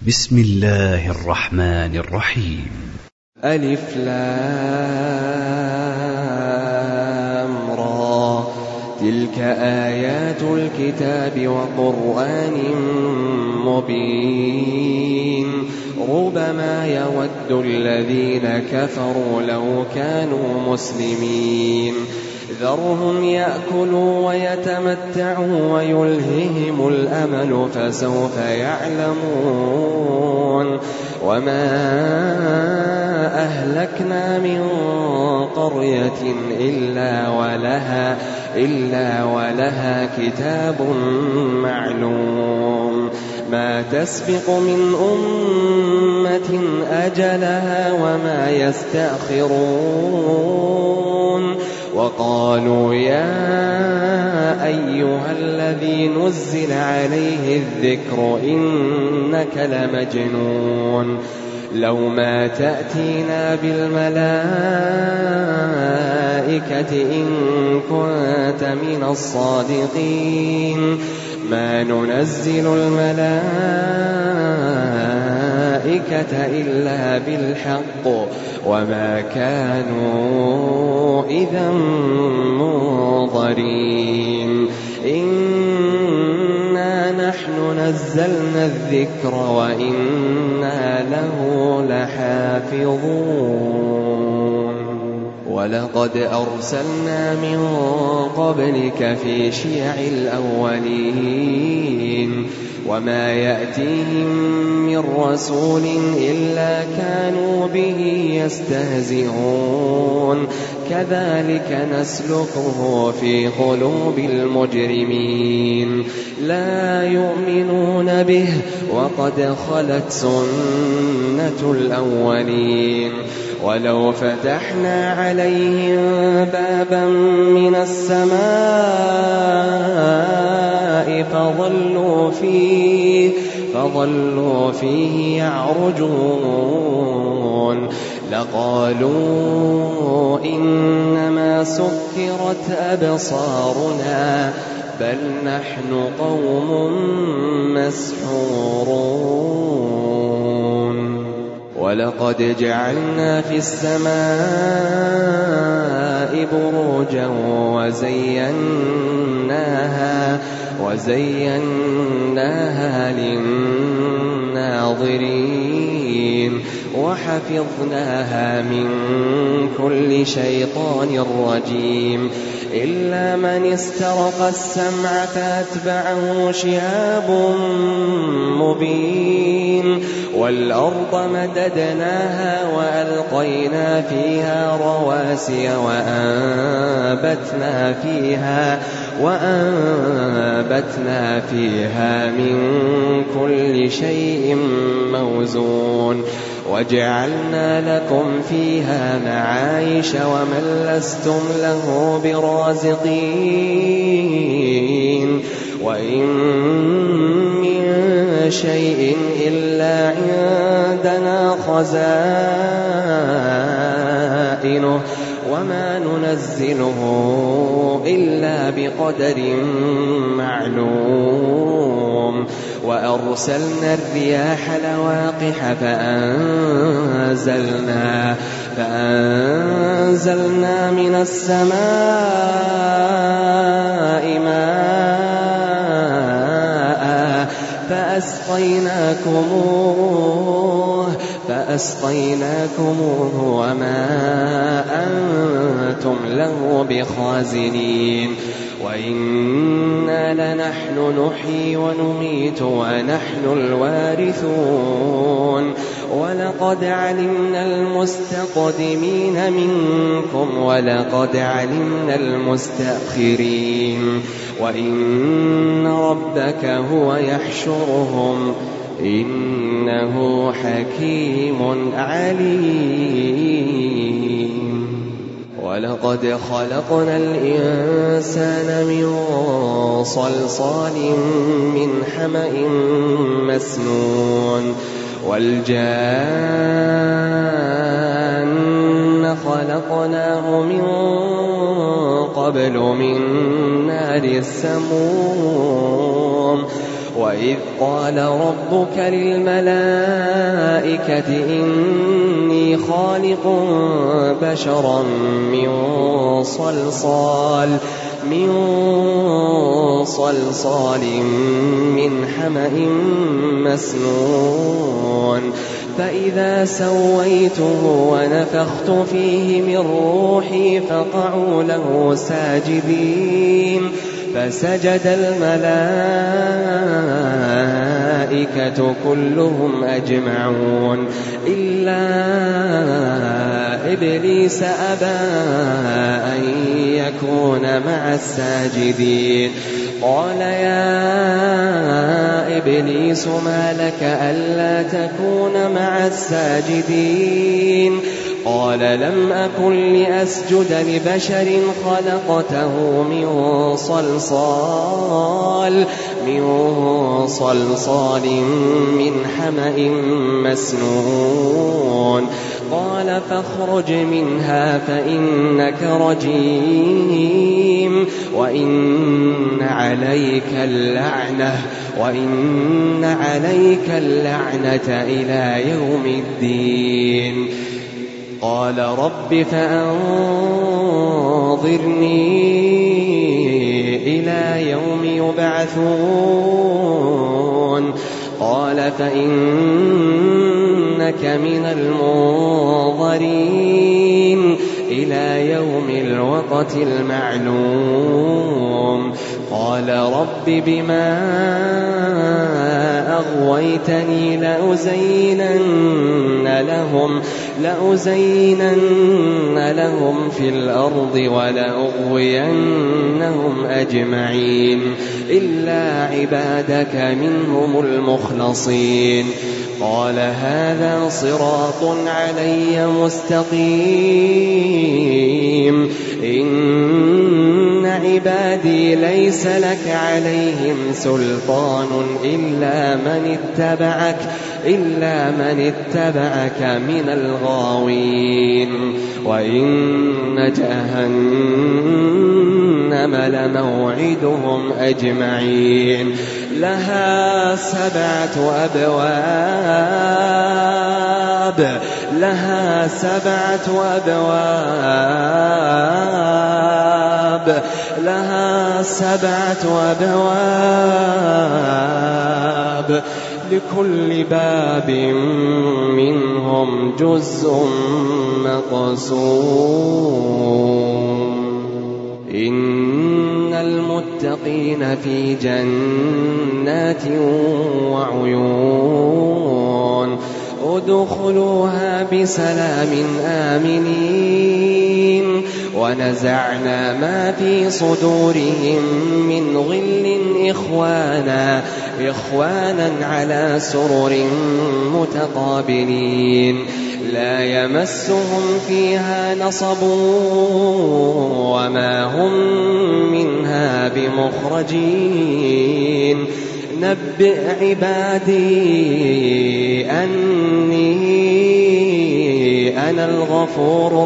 بسم الله الرحمن الرحيم. ألف لام را، تلك آيات الكتاب وقرآن مبين. ربما يود الذين كفروا لو كانوا مسلمين. ذرهم يأكلوا ويتمتعوا ويلههم الأمل فسوف يعلمون. وما أهلكنا من قرية إلا ولها كتاب معلوم. ما تسبق من أمة أجلها وما يستأخرون. وقالوا يا أيها الذي نزل عليه الذكر إنك لمجنون. لو ما تأتينا بالملائكة إن كنت من الصادقين. ما ننزل الملائكة إلا بالحق وما كانوا إذا منظرين. إنا نحن نزلنا الذكر وإنا له لحافظون. ولقد أرسلنا من قبلك في شيع الأولين وما يأتيهم من رسول إلا كانوا به يستهزئون. كذلك نسلكه في قلوب المجرمين. لا يؤمنون به وقد خلت سنة الأولين. ولو فتحنا عليهم بابا من السماء فظلوا فيه يعرجون لقالوا إنما سكرت أبصارنا بل نحن قوم مسحورون. ولقد جعلنا في السماء بروجا وزيناها للناظرين وحفظناها من كل شيطان رجيم. إلا من استرق السمع فأتبعه شهاب مبين. والأرض مددناها وألقينا فيها رواسي وأنبتنا فيها من كل شيء موزون. وجعلنا لكم فيها معايش ومن لستم له برازقين. وإن من شيء إلا عندنا خزائنه وما ننزله إلا بقدر معلوم. وأرسلنا الرياح لواقح فأنزلنا من السماء ماء فأسقيناكموه وما أنتم له بخازنين. وإنا لنحن نحيي ونميت ونحن الوارثون. ولقد علمنا المستقدمين منكم ولقد علمنا المستأخرين. وإن ربك هو يحشرهم إنه حكيم عليم. ولقد خلقنا الإنسان من صلصال من حمأ مسنون. والجان خلقناه من قبل من نار السموم. وإذ قال ربك للملائكة إني خالق بشرا من صلصال من حمأ مسنون فإذا سويته ونفخت فيه من روحي فقعوا له ساجدين فسجد الملائكة كلهم أجمعون إلا إبليس أبى أن يكون مع الساجدين قال يا إبليس ما لك ألا تكون مع الساجدين قال لم أكن لأسجد لبشر خلقته من صلصال من حمأ مسنون قال فاخرج منها فإنك رجيم وإن عليك اللعنة إلى يوم الدين قال رب فأنظرني إلى يوم يبعثون قال فإنك من المنظرين إلى يوم الوقت المعلوم قال رب بما أغويتني لأزينن لهم في الأرض ولأغوينهم أجمعين إلا عبادك منهم المخلصين قال هذا صراط علي مستقيم إن عبادي ليس لك عليهم سلطان إلا من اتبعك من الغاوين وإن جهنم لموعدهم أجمعين لها 7 أبواب لكل باب منهم جزء مقسوم إن المتقين في جنات وعيون ادخلوها بسلام آمنين ونزعنا ما في صدورهم من غل إخوانا على سرر متقابلين لا يمسهم فيها نصب وما هم منها بمخرجين نبئ عبادي أني أنا الغفور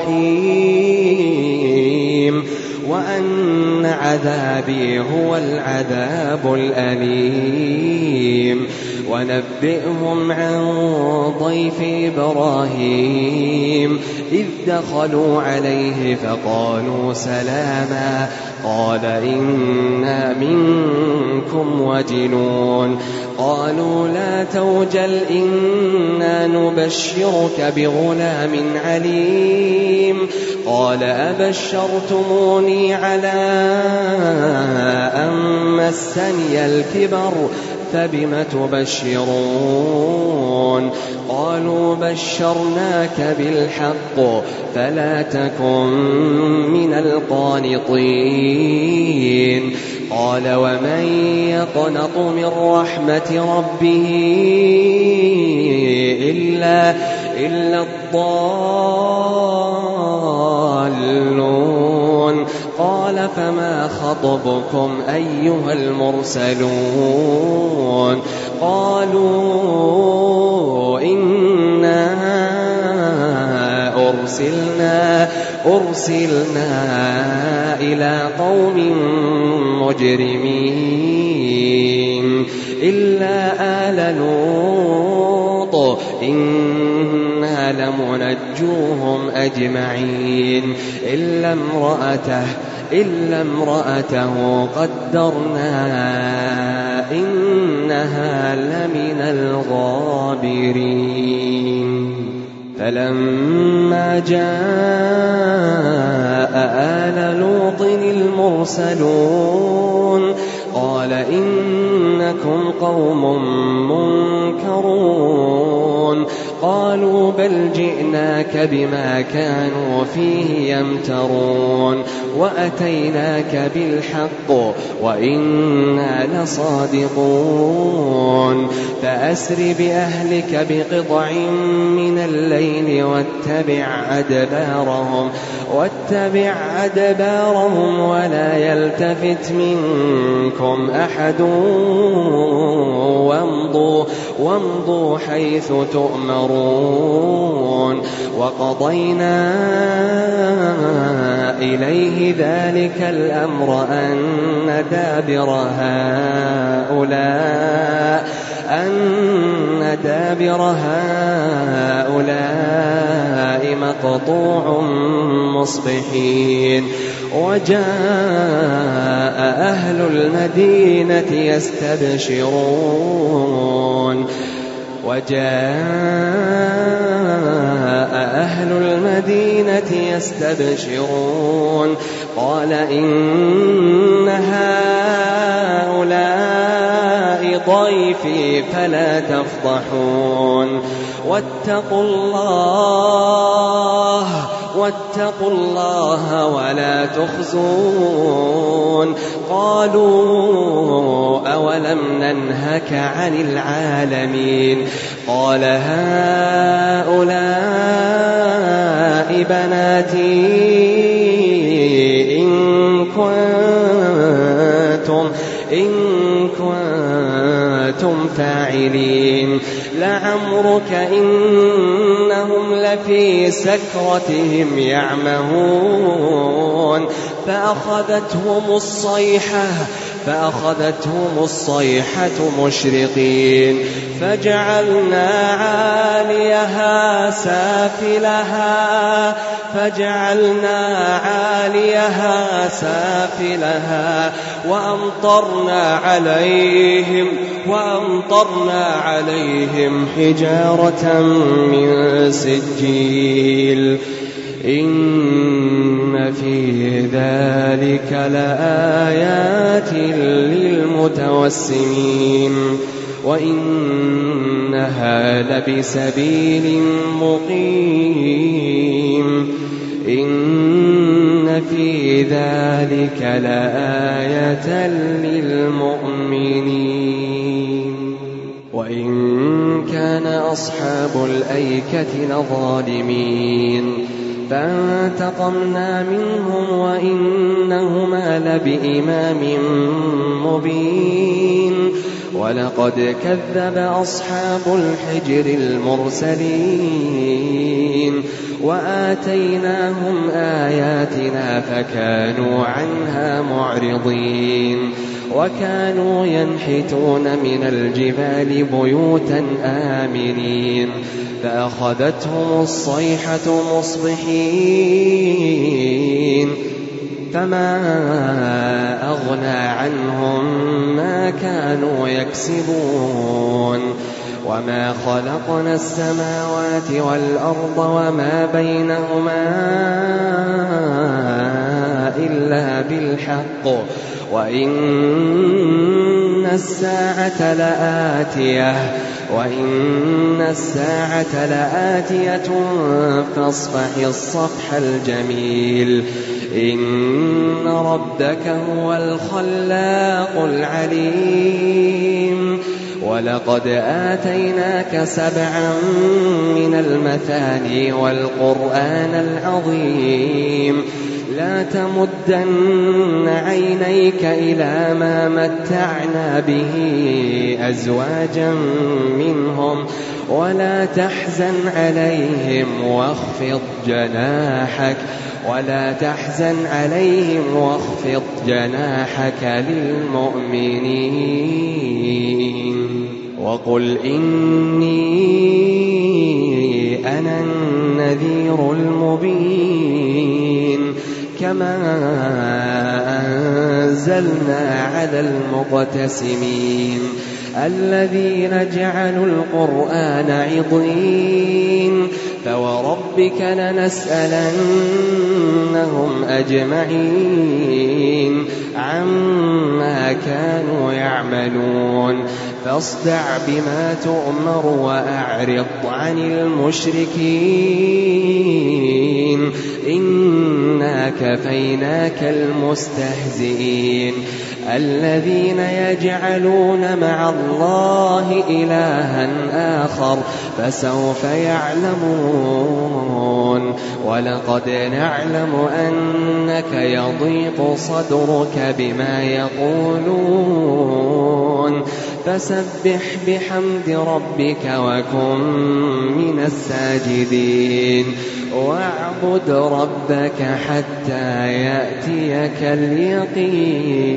الرحيم وأن عذابي هو العذاب الأليم ونبئهم عن ضيف إبراهيم إذ دخلوا عليه فقالوا سلاما قال إنا منكم وجلون قالوا لا توجل إنا نبشرك بغلام عليم قال أبشرتموني على أن مسني الكبر فبم تبشرون قالوا بشرناك بالحق فلا تكن من القانطين قال ومن يقنط من رحمة ربه إلا الضالون قال فما خطبكم أيها المرسلون قالوا إنا أرسلنا إلى قوم مجرمين آل لوط إنا لمنجوهم أجمعين إلا امرأته قدرنا إنها لمن الغابرين فلما جاء آل لوط المرسلون قال إنكم قوم منكرون قالوا بل جئناك بما كانوا فيه يمترون وأتيناك بالحق وإنا لصادقون فأسر بأهلك بقطع من الليل واتبع أدبارهم ولا يلتفت منكم أحد وامضوا حيث تؤمرون وقضينا إليه ذلك الأمر أن دابر هؤلاء مقطوع مصبحين وجاء أهل المدينة يستبشرون قال إن هؤلاء ضيفي فلا تفضحون واتقوا الله ولا تخزون قالوا أولم ننهك عن العالمين قال هؤلاء بناتي إن كنتم فاعلين لعمرك إنهم لفي سكرتهم يعمهون فأخذتهم الصيحة مشرقين فجعلنا عاليها سافلها وأمطرنا عليهم حجارة من سجيل إن في ذلك لآيات للمتوسمين وإنها لبسبيل مقيم إن في ذلك لآية للمؤمنين وإن كان أصحاب الأيكة لظالمين فانتقمنا منهم وإنهما لبإمام مبين ولقد كذب أصحاب الحجر المرسلين وآتيناهم آياتنا فكانوا عنها معرضين وكانوا ينحتون من الجبال بيوتا آمنين فأخذتهم الصيحة مصبحين فما أغنى عنهم ما كانوا يكسبون وما خلقنا السماوات والأرض وما بينهما إلا بالحق وإن الساعة لآتية فاصفح الصفح الجميل إن ربك هو الخلاق العليم ولقد آتيناك 7 من المثاني والقرآن العظيم لا تمدن عينيك إلى ما متعنا به أزواجا منهم ولا تحزن عليهم واخفض جناحك للمؤمنين وقل إني أنا النذير المبين كما أنزلنا على المقتسمين الذين جعلوا القرآن عضين فوربك لنسألنهم أجمعين عما كانوا يعملون فاصدع بما تؤمر وأعرض عن المشركين إنا كفيناك المستهزئين الذين يجعلون مع الله إلها آخر فسوف يعلمون ولقد نعلم أنك يضيق صدرك بما يقولون فسبح بحمد ربك وكن من الساجدين واعبد ربك حتى يأتيك اليقين.